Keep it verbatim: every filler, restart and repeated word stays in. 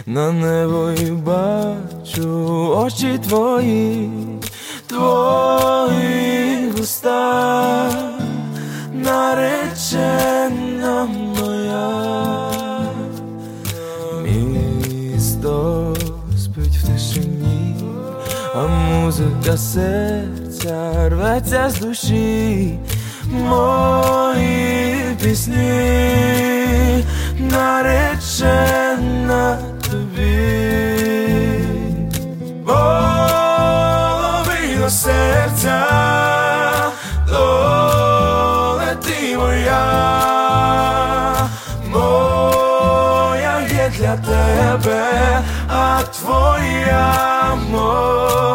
на небо і бачу очі твої, твої уста, наречена моя. Місто спить в тишині, а музика серця рветься з душі. Мої пісні наречена тобі. Половина серця, доле ти моя, моя є для тебе, а твоя моя.